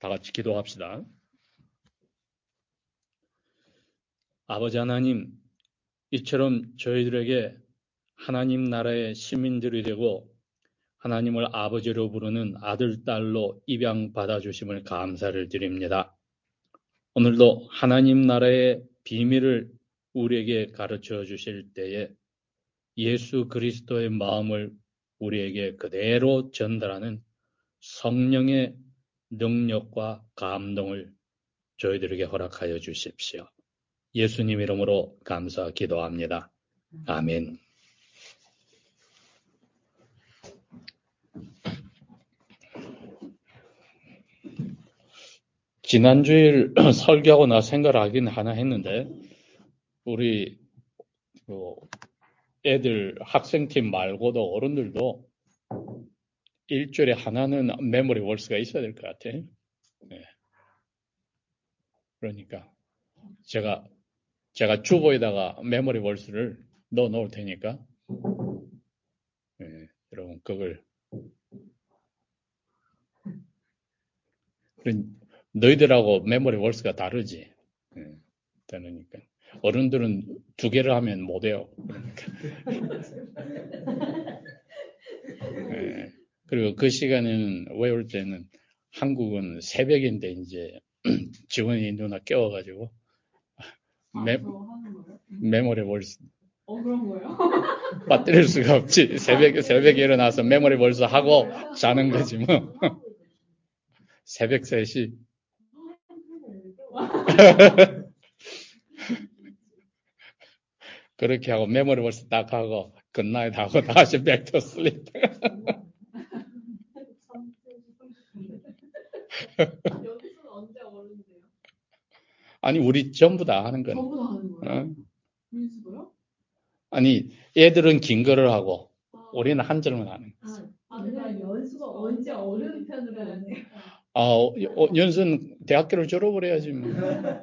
다 같이 기도합시다. 아버지 하나님, 이처럼 저희들에게 하나님 나라의 시민들이 되고 하나님을 아버지로 부르는 아들, 딸로 입양받아 주심을 감사를 드립니다. 오늘도 하나님 나라의 비밀을 우리에게 가르쳐 주실 때에 예수 그리스도의 마음을 우리에게 그대로 전달하는 성령의 능력과 감동을 저희들에게 허락하여 주십시오. 예수님 이름으로 감사 기도합니다. 아멘. 지난주일 설교하고 나 생각을 하긴 하나 했는데 우리 애들 학생팀 말고도 어른들도 일주일에 하나는 메모리 월스가 있어야 될 것 같아. 네. 그러니까 제가 주보에다가 메모리 월스를 넣어 놓을 테니까 네, 여러분 그걸 너희들하고 메모리 월스가 다르지. 네, 다르니까 어른들은 2개를 하면 못 해요. 그러니까. 네, 그리고 그 시간에는 외울 때는 한국은 새벽인데 이제 직원이 누나 깨워가지고 메모리 월스 그런 거예요? 빠뜨릴 수가 없지. 새벽에 일어나서 메모리 월스 하고 자는 거지 뭐. 새벽 3시. 그렇게 하고 메모리 월스 딱 하고 굿나잇 하고 다시 back to sleep. 여기서는 언제 어른이세요? 아니 우리 전부 다 하는 거는. 전부 다 하는 거예요? 민수도요? 아니 얘들은 긴 거를 하고 우리는 한 절만 하는 거예요. 내가 연수가 언제 어른 편으로 왔네요. 연수는 대학교를 졸업을 해야지 뭐.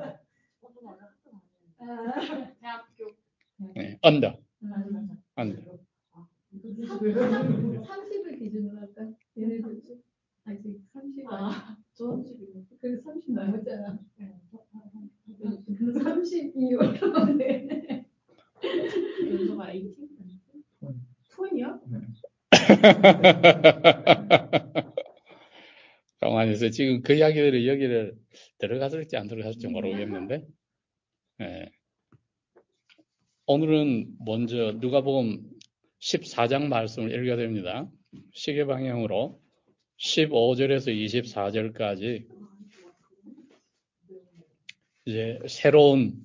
대학교. 네, 언더. 30을 기준으로 할까? 얘네들 아직 30. 저 30이고. 그래서 30 나왔잖아. 32로 네. 연수가 18? 20이야? 가만히서 지금 그 이야기들이 여기를 들어갔을지 안 들어갔을지 모르겠는데 네. 오늘은 먼저 누가복음 14장 말씀을 읽어야 됩니다. 시계 방향으로 15절에서 24절까지 이제 새로운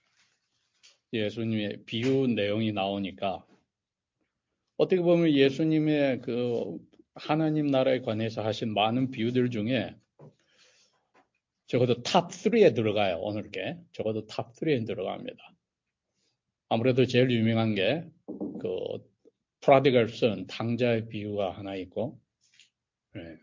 예수님의 비유 내용이 나오니까 어떻게 보면 예수님의 그 하나님 나라에 관해서 하신 많은 비유들 중에 적어도 탑 3에 들어가요. 오늘 게 적어도 탑 3에 들어갑니다. 아무래도 제일 유명한 게 그 프라디갈 선 탕자의 비유가 하나 있고 네.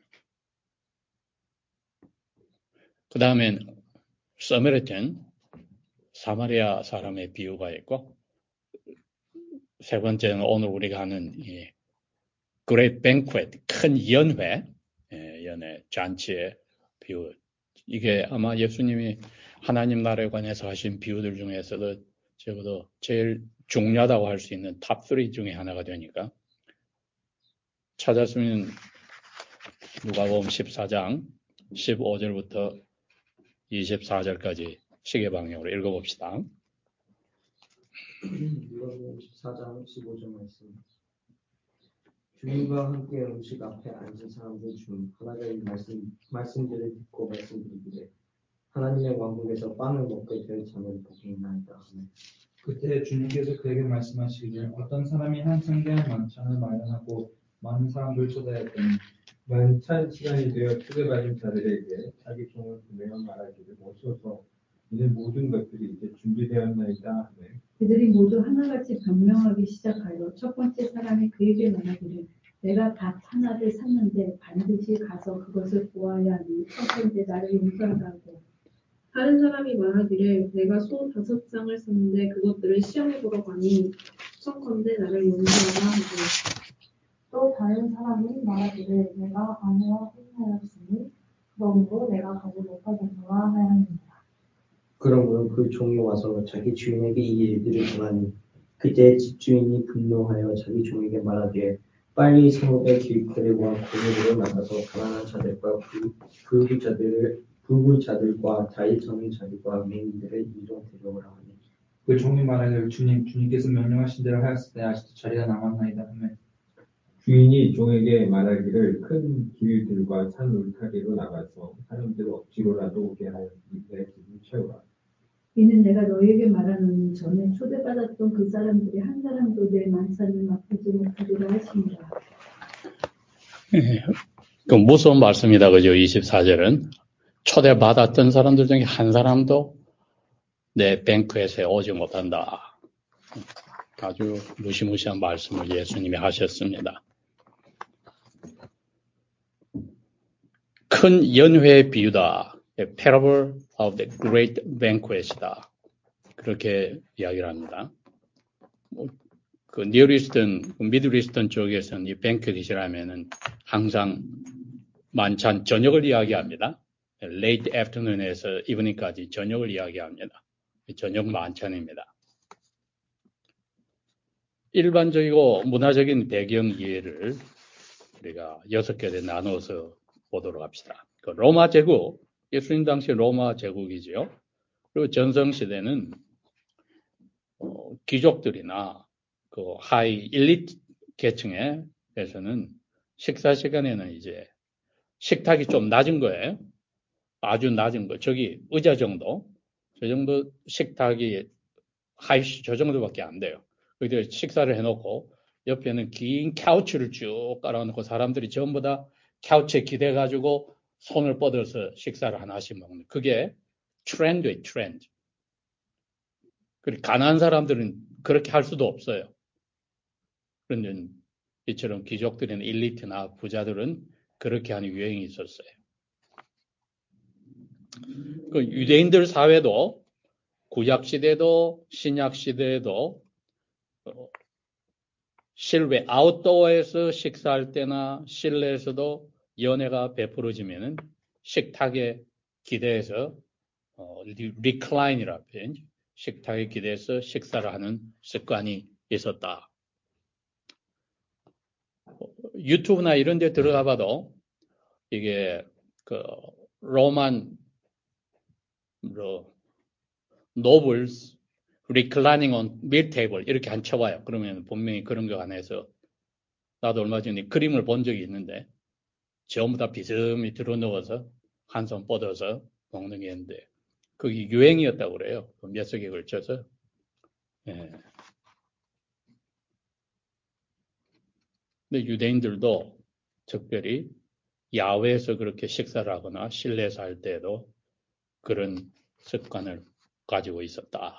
그 다음엔 서메리탄 사마리아 사람의 비유가 있고 세 번째는 오늘 우리가 하는 이 Great Banquet 큰 연회 연회 잔치의 비유. 이게 아마 예수님이 하나님 나라에 관해서 하신 비유들 중에서도 적어도 제일 중요하다고 할 수 있는 탑 3 중에 하나가 되니까 찾았으면 누가복음 14장 15절부터 24절까지 시계 방향으로 읽어봅시다. 누가복음 14장 15절 말씀. 주님과 함께 음식 앞에 앉은 사람들 중 하나가 이 말씀들을 듣고 말씀드리기를 하나님의 왕국에서 빵을 먹게 될 자는 복이 있나이다. 그때 주님께서 그에게 말씀하시기를 어떤 사람이 한 성대한 만찬을 마련하고 많은 사람들을 초대했더니 만찬 시간이 되어 초대받은 자들에게 자기 종을 보내어 말하기를 오소서 이는 모든 것들이 이제 준비되었나이다 하네. 그들이 모두 하나같이 변명하기 시작하여 첫 번째 사람이 그에게 말하기를 내가 밭 하나를 샀는데 반드시 가서 그것을 보아야 하니 청컨대 나를 용서하라고. 다른 사람이 말하기를 내가 소 5쌍을 샀는데 그것들을 시험해보러 가니 청컨대 나를 용서하라 하고. 또 다른 사람이 말하기를 내가 아내와 혼인하였으니 그러므로 내가 거기 못하게 좋아하여야 합니다. 그러므로 그 종이 와서 자기 주인에게 이 일들을 전하니 그때 집주인이 분노하여 자기 종에게 말하되 빨리 성읍의 길거리와 골목으로 나가서 가난한 자들과 불구자들과 자의 정인 자들과 맹인들을 이로 데려오라 하니 그 종이 말하기를 주님께서 명령하신 대로 하였을 때 아직도 자리가 남았나이다 하며 주인이 종에게 말하기를 큰 길들과 산 울타리로 나가서 사람들을 억지로라도 오게 하여 내 집을 채우라. 이는 내가 너희에게 말하노니 전에 초대받았던 그 사람들이 한 사람도 내 만찬을 맛보지 못하리라 하시니라. 그 무서운 말씀이다. 그죠? 24절은. 초대받았던 사람들 중에 한 사람도 내 뱅크에서 오지 못한다. 아주 무시무시한 말씀을 예수님이 하셨습니다. 큰 연회의 비유다. A parable of the great banquet이다. 그렇게 이야기를 합니다. 그 니어리스턴, 미들리스턴 쪽에서는 이 뱅크릿이라면은 항상 만찬 저녁을 이야기합니다. Late afternoon에서 evening까지 저녁을 이야기합니다. 저녁 만찬입니다. 일반적이고 문화적인 배경 이해를 우리가 6개에 나눠서 보도록 합시다. 그 로마 제국, 예수님 당시 로마 제국이지요. 그리고 전성시대는 귀족들이나 그 하이 일리트 계층에서는 식사 시간에는 이제 식탁이 좀 낮은 거예요. 아주 낮은 거. 저기 의자 정도. 저 정도 식탁이 저 정도밖에 안 돼요. 거기다 식사를 해놓고 옆에는 긴 카우치를 쭉 깔아놓고 사람들이 전부 다 카우치에 기대가지고 손을 뻗어서 식사를 하나씩 먹는. 그게 트렌드예요, 트렌드. 그리고 가난한 사람들은 그렇게 할 수도 없어요. 그런데 이처럼 귀족들이나 일리트나 부자들은 그렇게 하는 유행이 있었어요. 그 유대인들 사회도 구약 시대도 신약 시대에도 실외 아웃도어에서 식사할 때나 실내에서도 연회가 베풀어지면은 식탁에 기대해서 리클라인이라 표현이죠. 식탁에 기대해서 식사를 하는 습관이 있었다. 유튜브나 이런 데 들어가 봐도 이게 그 로만 노블스 reclining on meal table 이렇게 안 쳐봐요. 그러면 분명히 그런 거 안에서 나도 얼마 전에 그림을 본 적이 있는데 전부 다 비스듬히 들어누워서 한 손 뻗어서 먹는 게 있는데 그게 유행이었다고 그래요. 몇 석에 걸쳐서. 예. 근데 유대인들도 특별히 야외에서 그렇게 식사를 하거나 실내에서 할 때에도 그런 습관을 가지고 있었다.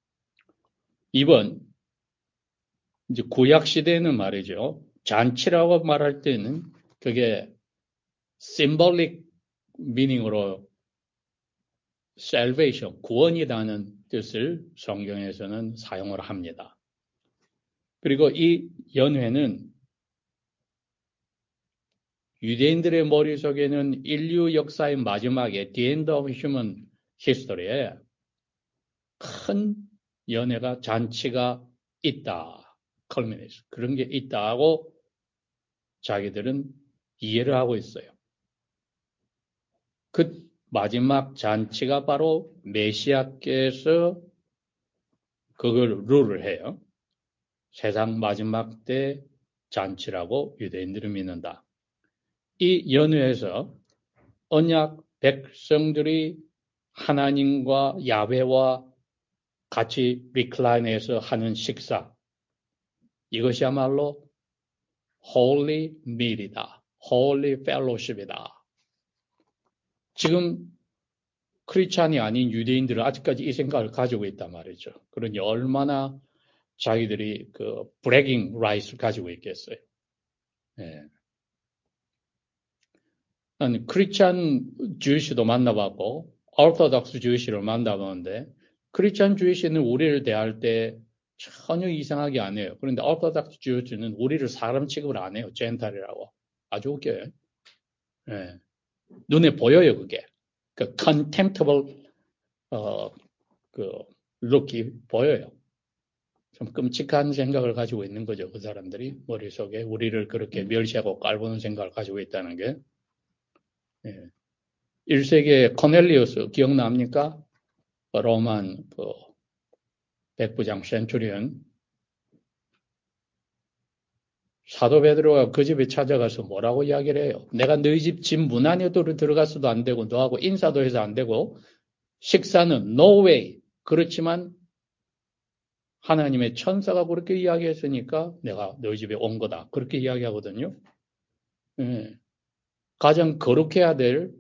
이번 이제 구약 시대에는 말이죠. 잔치라고 말할 때는 그게 symbolic meaning으로 salvation, 구원이라는 뜻을 성경에서는 사용을 합니다. 그리고 이 연회는 유대인들의 머릿속에는 인류 역사의 마지막에 The End of Human History에 큰 연회가 잔치가 있다. culmination. 그런 게 있다고 자기들은 이해를 하고 있어요. 그 마지막 잔치가 바로 메시아께서 그걸 룰을 해요. 세상 마지막 때 잔치라고 유대인들이 믿는다. 이 연회에서 언약 백성들이 하나님과 야훼와 같이 리클라인해서 하는 식사, 이것이야말로 Holy Meal이다. Holy Fellowship이다. 지금 크리스찬이 아닌 유대인들은 아직까지 이 생각을 가지고 있단 말이죠. 그러니 얼마나 자기들이 그 bragging rights를 가지고 있겠어요. 예. 난 크리스찬 주이시도 만나봤고 오르토독스 주이시를 만나봤는데 크리스찬 주이시는 우리를 대할 때 전혀 이상하게 안 해요. 그런데 오르토독스 주이시는 우리를 사람 취급을 안 해요. 젠탈이라고. 아주 웃겨요. 예. 눈에 보여요, 그게. 그 contemptible 그 룩이 보여요. 좀 끔찍한 생각을 가지고 있는 거죠. 그 사람들이 머릿속에 우리를 그렇게 멸시하고 깔보는 생각을 가지고 있다는 게. 예. 1세기의 코넬리우스 기억납니까? 로만 그 백부장 센츄리언. 사도 베드로가 그 집에 찾아가서 뭐라고 이야기를 해요? 내가 너희 집 문 안에 들어갔어도 안 되고 너하고 인사도 해서 안 되고 식사는 no way. 그렇지만 하나님의 천사가 그렇게 이야기했으니까 내가 너희 집에 온 거다. 그렇게 이야기하거든요. 예. 가장 거룩해야 될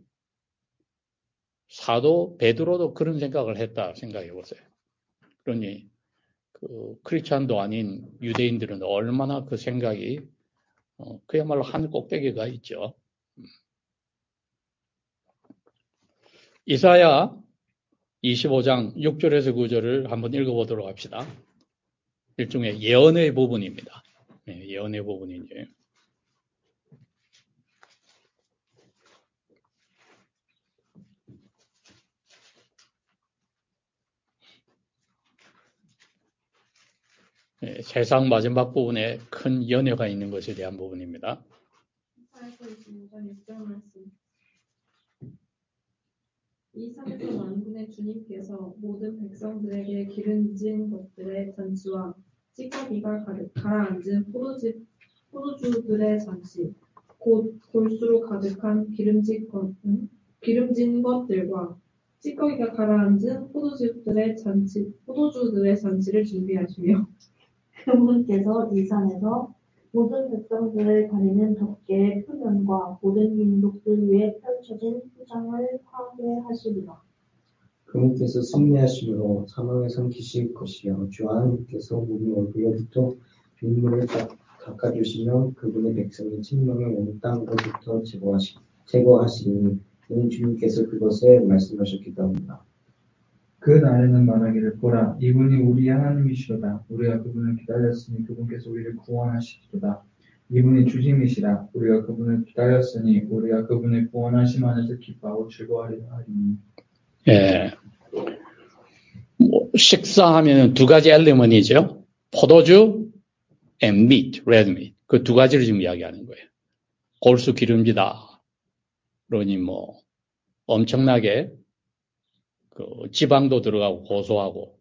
사도 베드로도 그런 생각을 했다 생각해 보세요. 그러니 그 크리스찬도 아닌 유대인들은 얼마나 그 생각이 그야말로 한 꼭대기가 있죠. 이사야 25장 6절에서 9절을 한번 읽어보도록 합시다. 일종의 예언의 부분입니다. 네, 예언의 부분이죠. 네, 세상 마지막 부분에 큰 연회가 있는 것에 대한 부분입니다. 이 산에서 만군의 주님께서 모든 백성들에게 기름진 것들의 잔치와 찌꺼기가 가라앉은 포도주들의 잔치, 곧 골수로 가득한 기름진 것들과 찌꺼기가 가라앉은 포도주들의 잔치를 준비하시며 그분께서 이 산에서 모든 백성들을 가리는 덮개의 표면과 모든 민족들 위에 펼쳐진 후장을 파괴하시리라. 그분께서 승리하심으로 사망을 삼키실 것이요 주 하나님께서 우리 얼굴로부터 눈물을 닦아주시며 그분의 백성인 생명을 온 땅으로부터 제거하시니 이는 주님께서 그것을 말씀하셨기 때문이다. 그 날에는 말하기를 보라 이분이 우리 하나님이시로다. 우리가 그분을 기다렸으니 그분께서 우리를 구원하시리로다. 이분이 주님이시라. 우리가 그분을 기다렸으니 우리가 그분의 구원하심 안에서 기뻐하고 즐거워하리라 하리니. 예. 식사하면 두 가지 엘리먼이죠. 포도주 and meat, red meat. 그 두 가지를 지금 이야기하는 거예요. 골수 기름지다. 그러니 뭐 엄청나게 그 지방도 들어가고 고소하고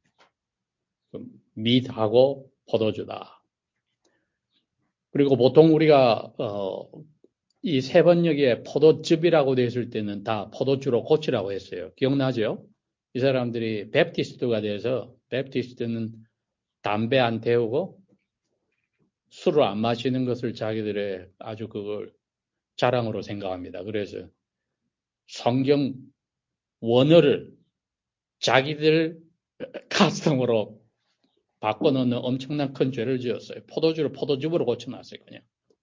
밑하고 포도주다. 그리고 보통 우리가 이 세 번역에 포도즙이라고 되어 있을 때는 다 포도주로 고치라고 했어요. 기억나죠? 이 사람들이 베프티스트가 돼서 베프티스트는 담배 안 태우고 술을 안 마시는 것을 자기들의 아주 그걸 자랑으로 생각합니다. 그래서 성경 원어를 자기들 카스텀으로 바꿔놓는 엄청난 큰 죄를 지었어요. 포도주를 포도즙으로 고쳐놨어요. 그냥.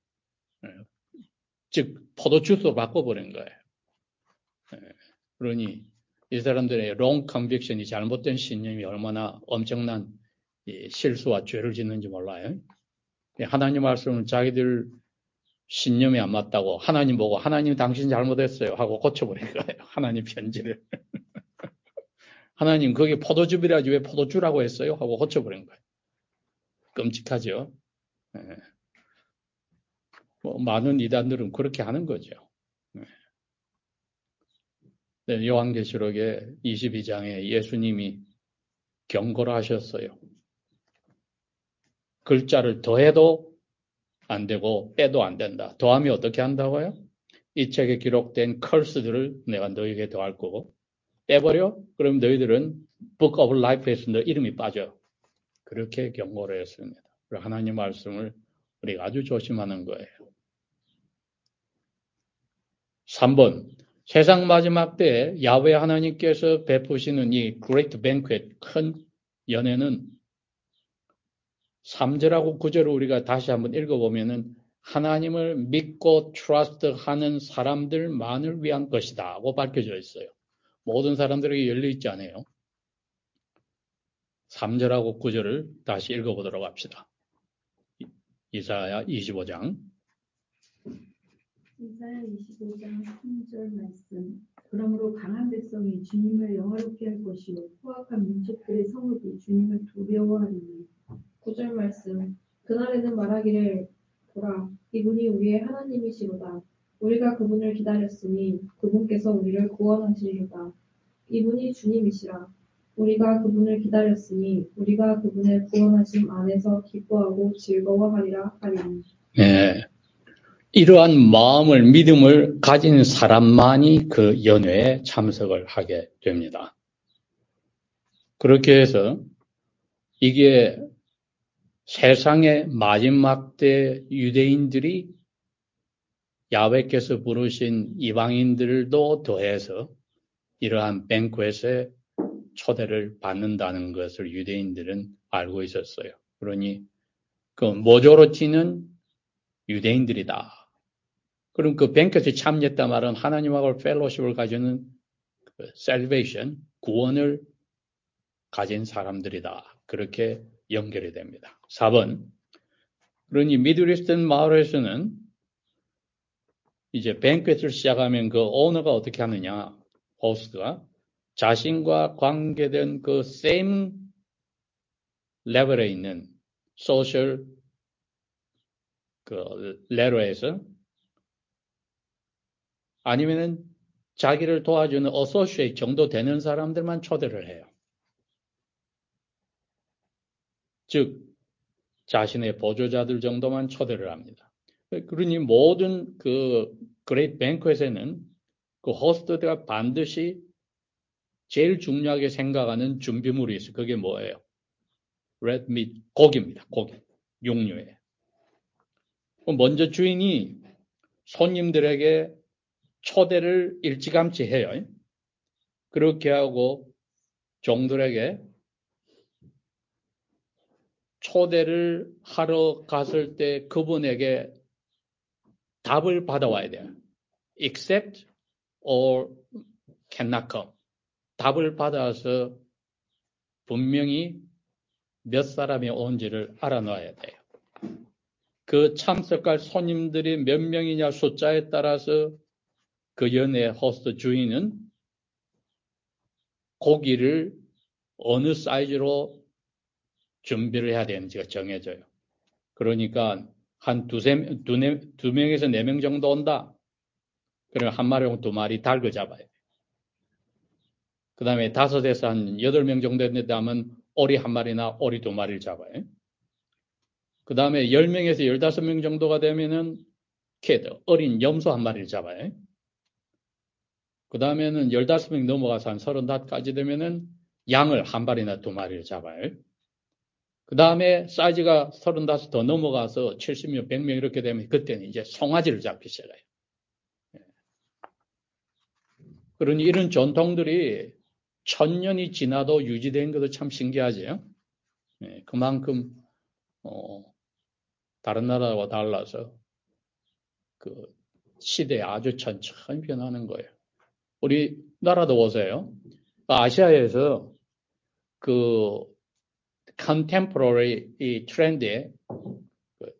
즉 포도주스로 바꿔버린 거예요. 그러니 이 사람들의 wrong conviction이 잘못된 신념이 얼마나 엄청난 실수와 죄를 짓는지 몰라요. 하나님 말씀은 자기들 신념이 안 맞다고 하나님 보고 하나님 당신 잘못했어요 하고 고쳐버린 거예요. 하나님 편지를. 하나님 그게 포도즙이라지 왜 포도주라고 했어요? 하고 고쳐버린 거예요. 끔찍하죠. 뭐 많은 이단들은 그렇게 하는 거죠. 네, 요한계시록의 22장에 예수님이 경고를 하셨어요. 글자를 더해도 안 되고 빼도 안 된다. 더하면 어떻게 한다고요? 이 책에 기록된 컬스들을 내가 너에게 더할 거고 빼버려? 그럼 너희들은 Book of Life에서 너 이름이 빠져. 그렇게 경고를 했습니다. 하나님 말씀을 우리가 아주 조심하는 거예요. 3번 세상 마지막 때 야훼 하나님께서 베푸시는 이 Great Banquet 큰 연회는 3절하고 9절을 우리가 다시 한번 읽어보면은 하나님을 믿고 트러스트하는 사람들만을 위한 것이다 하고 밝혀져 있어요. 모든 사람들에게 열려있지 않아요. 3절하고 9절을 다시 읽어보도록 합시다. 이사야 25장 이사야 25장 3절 말씀. 그러므로 강한 백성이 주님을 영화롭게 할 것이요 포악한 민족들의 성읍이 주님을 두려워하리니. 9절 말씀. 그날에는 말하기를 보라 이분이 우리의 하나님이시로다. 우리가 그분을 기다렸으니 그분께서 우리를 구원하시리로다. 이분이 주님이시라. 우리가 그분을 기다렸으니 우리가 그분의 구원하심 안에서 기뻐하고 즐거워하리라 하리니. 네. 이러한 마음을, 믿음을 가진 사람만이 그 연회에 참석을 하게 됩니다. 그렇게 해서 이게 세상의 마지막 때 유대인들이 야훼께서 부르신 이방인들도 더해서 이러한 뱅퀘트에 초대를 받는다는 것을 유대인들은 알고 있었어요. 그러니 그 모조리티는 유대인들이다. 그럼 그 뱅퀘트에 참여했단 말은 하나님하고 펠로십을 가지는 salvation, 구원을 가진 사람들이다. 그렇게 연결이 됩니다. 4번. 그러니 미드리스턴 마을에서는 이제 뱅퀘트를 시작하면 그 오너가 어떻게 하느냐, 호스트가 자신과 관계된 그 same 레벨에 있는 소셜 그 레벨에서 아니면은 자기를 도와주는 어소시에이트 정도 되는 사람들만 초대를 해요. 즉 자신의 보조자들 정도만 초대를 합니다. 그러니 모든 그 그레이트 뱅퀘트에는 그 호스트가 반드시 제일 중요하게 생각하는 준비물이 있어요. 그게 뭐예요? red meat, 고기입니다. 고기, 육류에. 먼저 주인이 손님들에게 초대를 일찌감치 해요. 그렇게 하고 종들에게 초대를 하러 갔을 때 그분에게 답을 받아와야 돼요. Accept or cannot come. 답을 받아서 분명히 몇 사람이 온지를 알아놔야 돼요. 그 참석할 손님들이 몇 명이냐 숫자에 따라서 그 연회 호스트 주인은 고기를 어느 사이즈로 준비를 해야 되는지가 정해져요. 그러니까 한 두 명에서 4명 정도 온다. 그러면 한 마리 혹은 2마리 닭을 잡아요. 그 다음에 5에서 한 8명 정도 된다면 오리 1마리나 오리 2마리를 잡아요. 그 다음에 10명에서 15명 정도가 되면은 캐드, 어린 염소 1마리를 잡아요. 그 다음에는 15명 넘어가서 한 35까지 되면은 양을 1마리나 2마리를 잡아요. 그 다음에 사이즈가 35 더 넘어가서 70명, 100명 이렇게 되면 그때는 이제 송아지를 잡기 시작해요. 그러니 이런 전통들이 1000년이 지나도 유지된 것도 참 신기하죠. 그만큼 다른 나라와 달라서 그 시대에 아주 천천히 변하는 거예요. 우리나라도 보세요. 아시아에서 그 컨템포러리 이 트렌드에 그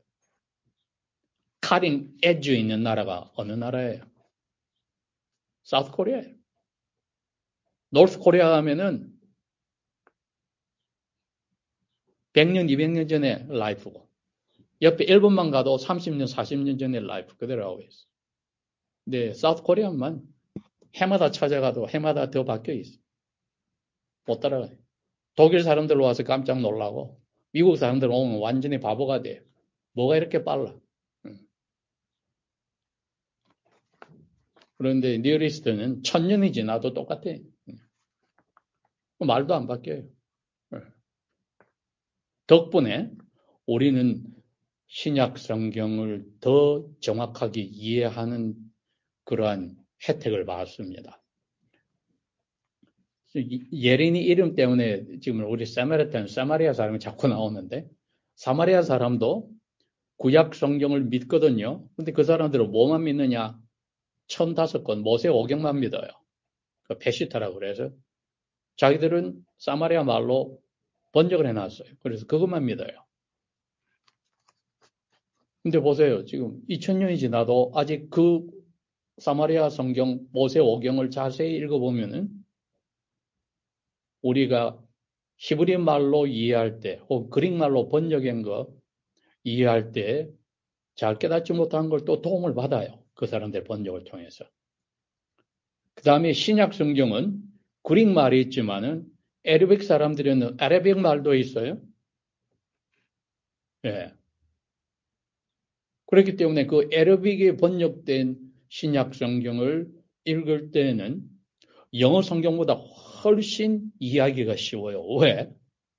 카팅 엣지 있는 나라가 어느 나라예요? 사우스 코리아예요. 노스 코리아 하면은 100년, 200년 전에 라이프고 옆에 일본만 가도 30년, 40년 전에 라이프 그대로 하고 있어. 근데 사우스 코리아만 해마다 찾아가도 해마다 더 바뀌어 있어. 못 따라가요. 독일 사람들 와서 깜짝 놀라고 미국 사람들 오면 완전히 바보가 돼요. 뭐가 이렇게 빨라? 그런데 니어리스트는 1000년이 지나도 똑같아. 말도 안 바뀌어요. 덕분에 우리는 신약 성경을 더 정확하게 이해하는 그러한 혜택을 받습니다. 예린이 이름 때문에 지금 우리 사마리아 사람이 자꾸 나오는데 사마리아 사람도 구약 성경을 믿거든요. 근데 그 사람들은 뭐만 믿느냐? 1005권 모세오경만 믿어요. 그 페시타라고 그래서 자기들은 사마리아 말로 번역을 해놨어요. 그래서 그것만 믿어요. 근데 보세요. 지금 2000년이 지나도 아직 그 사마리아 성경 모세오경을 자세히 읽어보면은 우리가 히브리 말로 이해할 때 혹은 그릭 말로 번역한 거 이해할 때 잘 깨닫지 못한 걸 또 도움을 받아요. 그 사람들 번역을 통해서. 그 다음에 신약 성경은 그릭 말이 있지만은 아라빅 사람들은 아라빅 말도 있어요. 예. 그렇기 때문에 그 아라빅에 번역된 신약 성경을 읽을 때는 영어 성경보다 훨씬 이해하기가 쉬워요. 왜?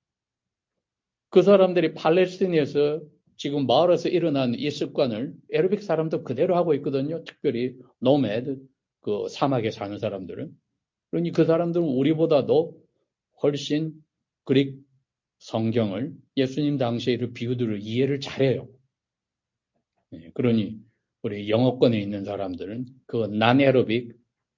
그 사람들이 팔레스타인에서 지금 마을에서 일어난 이 습관을 아라빅 사람도 그대로 하고 있거든요. 특별히 노매드, 그 사막에 사는 사람들은. 그러니 그 사람들은 우리보다도 훨씬 그릭 성경을 예수님 당시의 그 비유들을 이해를 잘해요. 그러니 우리 영어권에 있는 사람들은 그 난아라빅,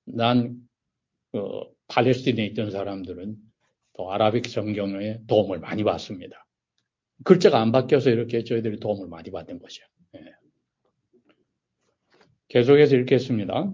팔레스타인에 있던 사람들은 또 아라빅 성경의 도움을 많이 받습니다. 글자가 안 바뀌어서 이렇게 저희들이 도움을 많이 받는 거죠. 계속해서 읽겠습니다.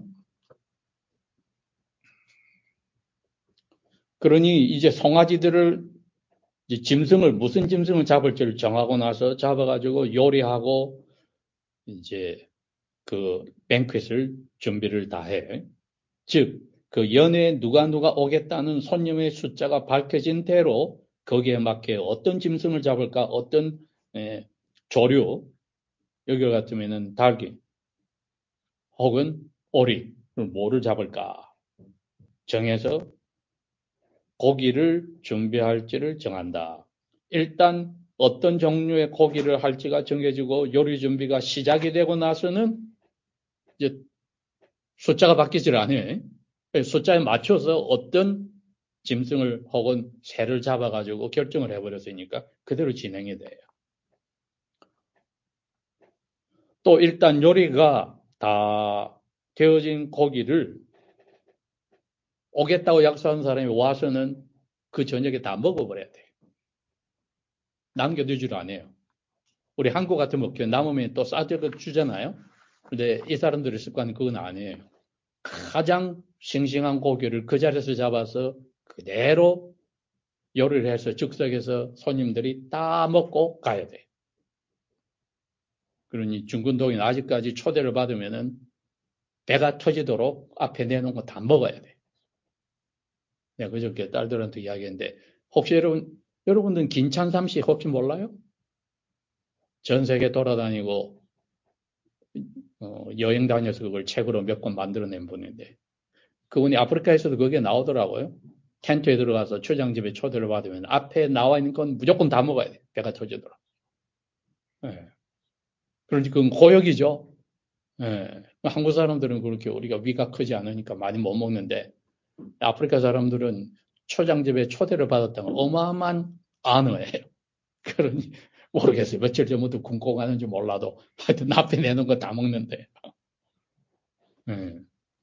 그러니 이제 송아지들을 짐승을 무슨 짐승을 잡을지를 정하고 나서 잡아가지고 요리하고 이제 그 뱅퀴트를 준비를 다 해. 즉 그 연회에 누가 오겠다는 손님의 숫자가 밝혀진 대로 거기에 맞게 어떤 짐승을 잡을까, 어떤 조류, 여기 같으면은 닭이 혹은 오리, 뭐를 잡을까 정해서 고기를 준비할지를 정한다. 일단 어떤 종류의 고기를 할지가 정해지고 요리 준비가 시작이 되고 나서는 이제 숫자가 바뀌질 않아요. 숫자에 맞춰서 어떤 짐승을 혹은 새를 잡아가지고 결정을 해버렸으니까 그대로 진행이 돼요. 또 일단 요리가 다 되어진 고기를 오겠다고 약속한 사람이 와서는 그 저녁에 다 먹어버려야 돼요. 남겨두질 않아요. 우리 한국 같으면 남으면 또 싸들어 주잖아요. 근데 이 사람들의 습관은 그건 아니에요. 가장 싱싱한 고기를 그 자리에서 잡아서 그대로 요리를 해서 즉석에서 손님들이 다 먹고 가야 돼요. 그러니 중근동인 아직까지 초대를 받으면은 배가 터지도록 앞에 내놓은 거 다 먹어야 돼. 내가 그저께 딸들한테 이야기했는데 혹시 여러분들은 김찬삼 씨 혹시 몰라요? 전 세계 돌아다니고 여행 다녀서 그걸 책으로 몇 권 만들어낸 분인데 그분이 아프리카에서도 그게 나오더라고요. 텐트에 들어가서 초장집에 초대를 받으면 앞에 나와 있는 건 무조건 다 먹어야 돼. 배가 터지도록. 네. 그러니까 그건 고역이죠. 네. 한국 사람들은 그렇게 우리가 위가 크지 않으니까 많이 못 먹는데 아프리카 사람들은 초장집에 초대를 받았다는 어마어마한 안어예요. 그러니 모르겠어요. 며칠 전부터 굶고 가는지 몰라도 하여튼 앞에 내놓은 거 다 먹는데. 네.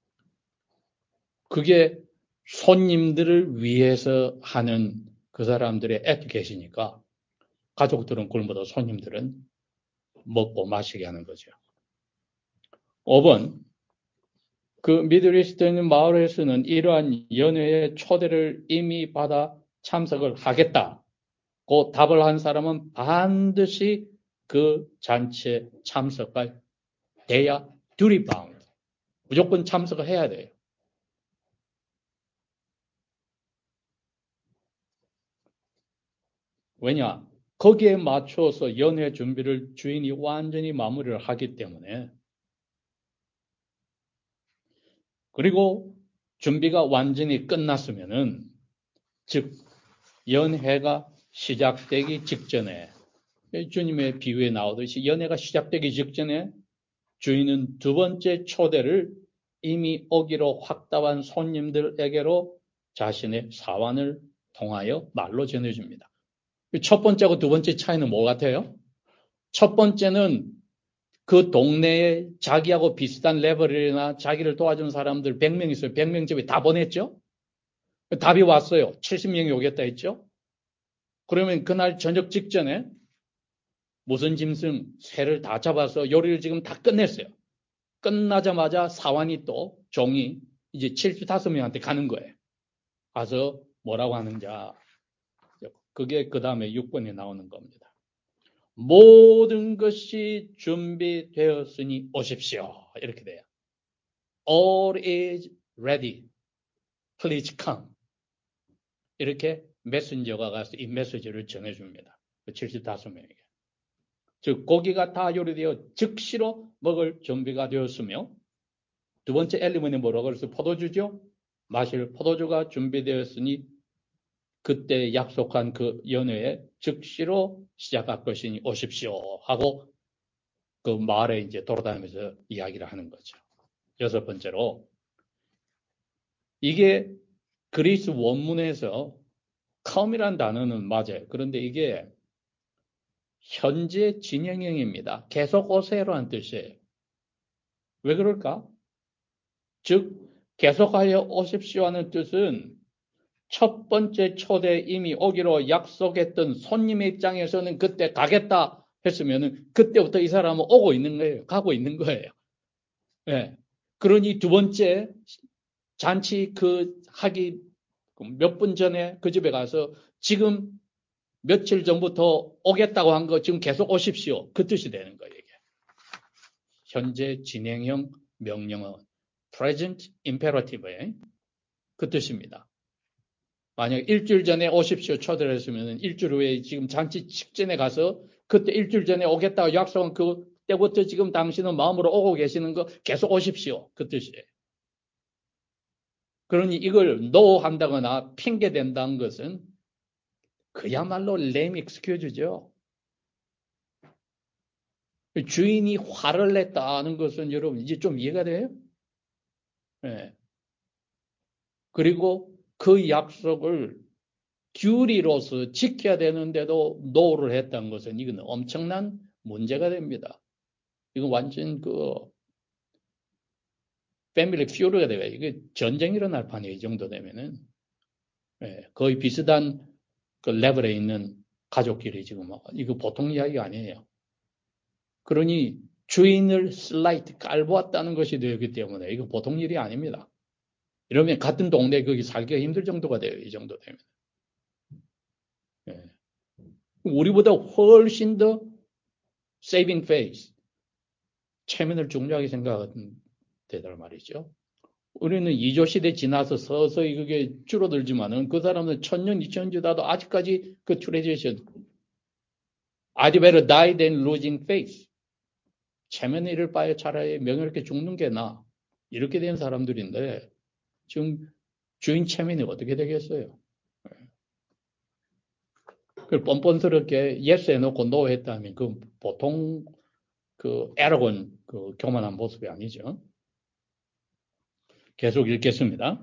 그게 손님들을 위해서 하는 그 사람들의 에티켓이니까 가족들은 굶어도 손님들은 먹고 마시게 하는 거죠. 5번 그 미드리스트인 마을에서는 이러한 연회의 초대를 이미 받아 참석을 하겠다. 그 답을 한 사람은 반드시 그 잔치에 참석할 돼야 duty bound. 무조건 참석을 해야 돼요. 왜냐? 거기에 맞춰서 연회 준비를 주인이 완전히 마무리를 하기 때문에 그리고 준비가 완전히 끝났으면은 즉 연회가 시작되기 직전에 주님의 비유에 나오듯이 연회가 시작되기 직전에 주인은 두 번째 초대를 이미 오기로 확답한 손님들에게로 자신의 사환을 통하여 말로 전해줍니다. 첫 번째하고 두 번째 차이는 뭐 같아요? 첫 번째는 그 동네에 자기하고 비슷한 레벨이나 자기를 도와준 사람들 100명 있어요. 100명 집에 다 보냈죠? 답이 왔어요. 70명이 오겠다 했죠? 그러면 그날 저녁 직전에 무슨 짐승, 새를 다 잡아서 요리를 지금 다 끝냈어요. 끝나자마자 사환이 또 종이 이제 75명한테 가는 거예요. 가서 뭐라고 하는지 그게 그 다음에 6번에 나오는 겁니다. 모든 것이 준비되었으니 오십시오. 이렇게 돼요. All is ready. Please come. 이렇게 메신저가 가서 이 메시지를 전해줍니다. 75명에게. 즉 고기가 다 요리되어 즉시로 먹을 준비가 되었으며 두 번째 엘리먼이 뭐라고 그래서 포도주죠? 마실 포도주가 준비되었으니 그때 약속한 그 연회에 즉시로 시작할 것이니 오십시오 하고 그 마을에 이제 돌아다니면서 이야기를 하는 거죠. 여섯 번째로 이게 그리스 원문에서 come이란 단어는 맞아요. 그런데 이게 현재 진행형입니다. 계속 오세요라는 뜻이에요. 왜 그럴까? 즉 계속하여 오십시오 하는 뜻은 첫 번째 초대 이미 오기로 약속했던 손님의 입장에서는 그때 가겠다 했으면 그때부터 이 사람은 오고 있는 거예요. 가고 있는 거예요. 네. 그러니 두 번째 잔치 하기 몇 분 전에 그 집에 가서 지금 며칠 전부터 오겠다고 한 거 지금 계속 오십시오. 그 뜻이 되는 거예요. 이게. 현재 진행형 명령어는 present imperative의 그 뜻입니다. 만약 일주일 전에 오십시오 초대를 했으면 일주일 후에 지금 잔치 직전에 가서 그때 일주일 전에 오겠다고 약속한 그때부터 지금 당신은 마음으로 오고 계시는 거 계속 오십시오. 그 뜻이에요. 그러니 이걸 no 한다거나 핑계댄다는 것은 그야말로 lame excuse죠. 주인이 화를 냈다는 것은 여러분 이제 좀 이해가 돼요? 네. 그리고 그 약속을 듀리로서 지켜야 되는데도 노를 했다는 것은 이건 엄청난 문제가 됩니다. 이건 완전 패밀리 퓨어가 돼요. 이게 전쟁이 일어날 판이에요. 이 정도 되면은. 네. 거의 비슷한 그 레벨에 있는 가족끼리 지금 이거 보통 이야기가 아니에요. 그러니 주인을 슬라이트 깔보았다는 것이 되기 때문에 이거 보통 일이 아닙니다. 이러면 같은 동네에 거기 살기가 힘들 정도가 돼요. 이 정도 되면. 네. 우리보다 훨씬 더 saving face, 체면을 중요하게 생각하는 데다 말이죠. 우리는 2조 시대 지나서 서서히 그게 줄어들지만은 그 사람은 1000년, 2000년 지나도 아직까지 그 트레디션 I'd better die than losing faith. 체면을 잃을 바에 차라리 명예롭게 죽는 게 나아. 이렇게 된 사람들인데 지금 주인 체면이 어떻게 되겠어요? 그 뻔뻔스럽게 yes 해놓고 no 했다면 그 보통 그 에러건 그 교만한 모습이 아니죠. 계속 읽겠습니다.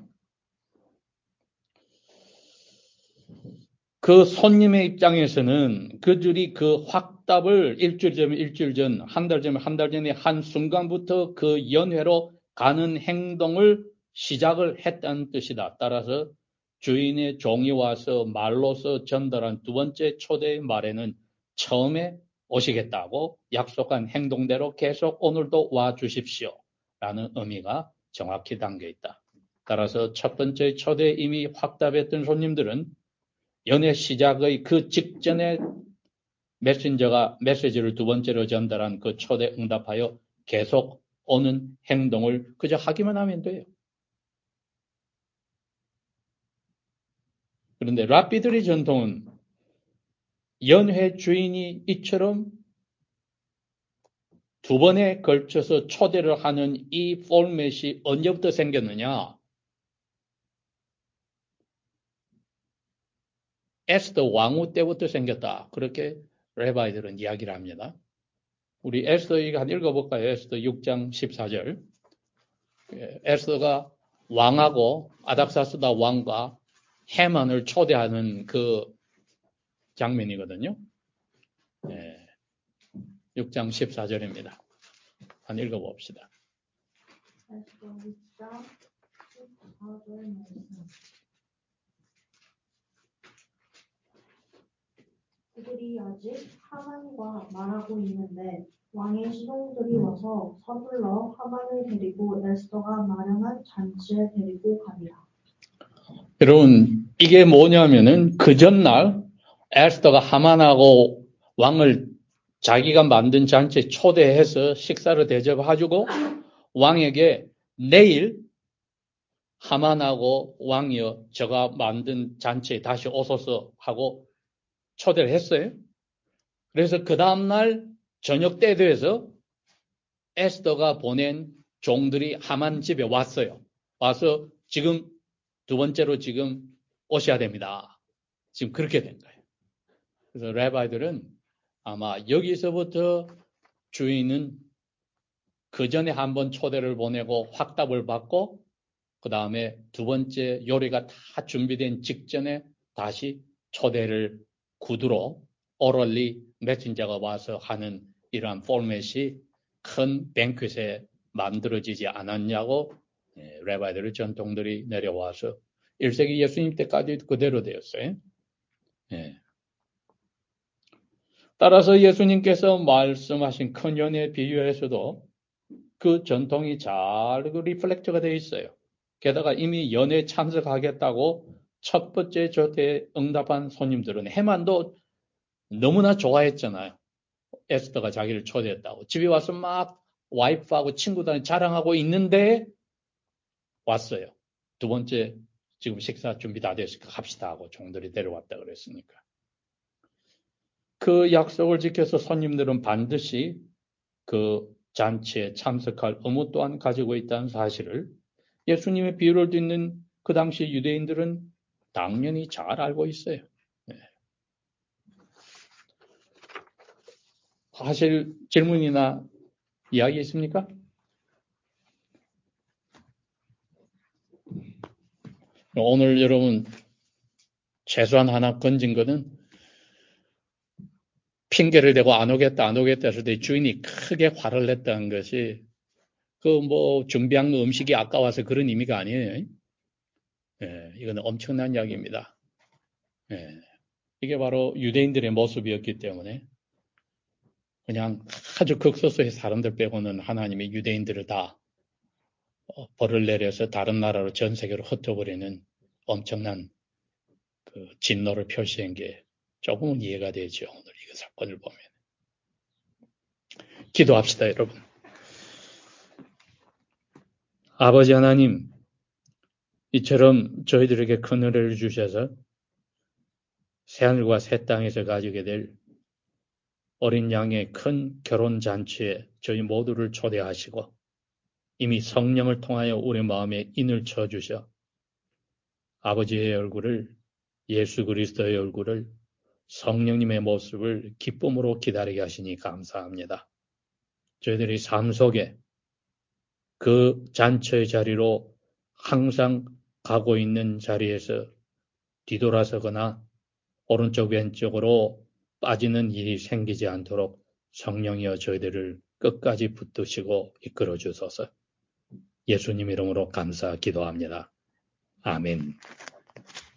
그 손님의 입장에서는 그들이 그 확답을 일주일 전, 한 달 전에 한 순간부터 그 연회로 가는 행동을 시작을 했다는 뜻이다. 따라서 주인의 종이 와서 말로서 전달한 두 번째 초대의 말에는 처음에 오시겠다고 약속한 행동대로 계속 오늘도 와 주십시오 라는 의미가 정확히 담겨 있다. 따라서 첫 번째 초대에 이미 확답했던 손님들은 연회 시작의 그 직전에 메신저가 메시지를 두 번째로 전달한 그 초대 응답하여 계속 오는 행동을 그저 하기만 하면 돼요. 그런데 랍비들의 전통은 연회 주인이 이처럼 두 번에 걸쳐서 초대를 하는 이 포맷이 언제부터 생겼느냐? 에스더 왕후 때부터 생겼다. 그렇게 레바이들은 이야기를 합니다. 우리 에스더 이거 한 읽어볼까요? 에스더 6장 14절. 에스더가 왕하고 아닥사스다 왕과 해만을 초대하는 그 장면이거든요. 6장 14절입니다. 한 읽어봅시다. 그들이 아직 하만과 말하고 있는데 왕의 시종들이 와서 서둘러 하만을 데리고 에스더가 마련한 잔치에 데리고 가니라. 여러분, 이게 뭐냐면은 그 전날 에스더가 하만하고 왕을 자기가 만든 잔치에 초대해서 식사를 대접해주고 왕에게 내일 하만하고 왕이여 제가 만든 잔치에 다시 오소서 하고 초대를 했어요. 그래서 그 다음날 저녁 때 돼서 에스더가 보낸 종들이 하만 집에 왔어요. 와서 지금 두 번째로 지금 오셔야 됩니다. 지금 그렇게 된 거예요. 그래서 레바이들은 아마 여기서부터 주인은 그 전에 한번 초대를 보내고 확답을 받고 그 다음에 두 번째 요리가 다 준비된 직전에 다시 초대를 구두로 오럴리 메신저가 와서 하는 이러한 포맷이 큰 뱅퀴트에 만들어지지 않았냐고 레바이들의 전통들이 내려와서 1세기 예수님 때까지 그대로 되었어요. 따라서 예수님께서 말씀하신 큰 연의 비유에서도 그 전통이 잘 리플렉트가 되어 있어요. 게다가 이미 연회에 참석하겠다고 첫 번째 초대에 응답한 손님들은 해만도 너무나 좋아했잖아요. 에스더가 자기를 초대했다고. 집에 와서 막 와이프하고 친구들한테 자랑하고 있는데 왔어요. 두 번째 지금 식사 준비 다 됐으니까 갑시다 하고 종들이 데려왔다 그랬으니까. 그 약속을 지켜서 손님들은 반드시 그 잔치에 참석할 의무 또한 가지고 있다는 사실을 예수님의 비유를 듣는 그 당시 유대인들은 당연히 잘 알고 있어요. 사실 질문이나 이야기 있습니까? 오늘 여러분 최소한 하나 건진 거는 핑계를 대고 안 오겠다 했을 때 주인이 크게 화를 냈다는 것이 그 뭐 준비한 음식이 아까워서 그런 의미가 아니에요. 이건 엄청난 이야기입니다. 이게 바로 유대인들의 모습이었기 때문에 그냥 아주 극소수의 사람들 빼고는 하나님이 유대인들을 다 벌을 내려서 다른 나라로 전 세계로 흩어버리는 엄청난 그 진노를 표시한 게 조금은 이해가 되죠. 오늘 이 사건을 보면. 기도합시다, 여러분. 아버지 하나님, 이처럼 저희들에게 큰 은혜를 주셔서 새하늘과 새 땅에서 가지게 될 어린 양의 큰 결혼 잔치에 저희 모두를 초대하시고 이미 성령을 통하여 우리 마음에 인을 쳐주셔 아버지의 얼굴을 예수 그리스도의 얼굴을 성령님의 모습을 기쁨으로 기다리게 하시니 감사합니다. 저희들이 삶 속에 그 잔치의 자리로 항상 가고 있는 자리에서 뒤돌아서거나 오른쪽 왼쪽으로 빠지는 일이 생기지 않도록 성령이여 저희들을 끝까지 붙드시고 이끌어 주소서. 예수님 이름으로 감사 기도합니다. 아멘.